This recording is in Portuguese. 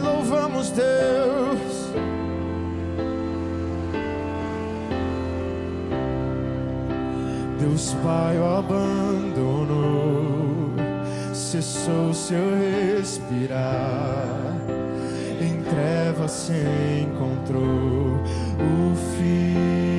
louvamos, Deus. Deus Pai o abandonou, cessou seu respirar, em trevas se encontrou o Filho.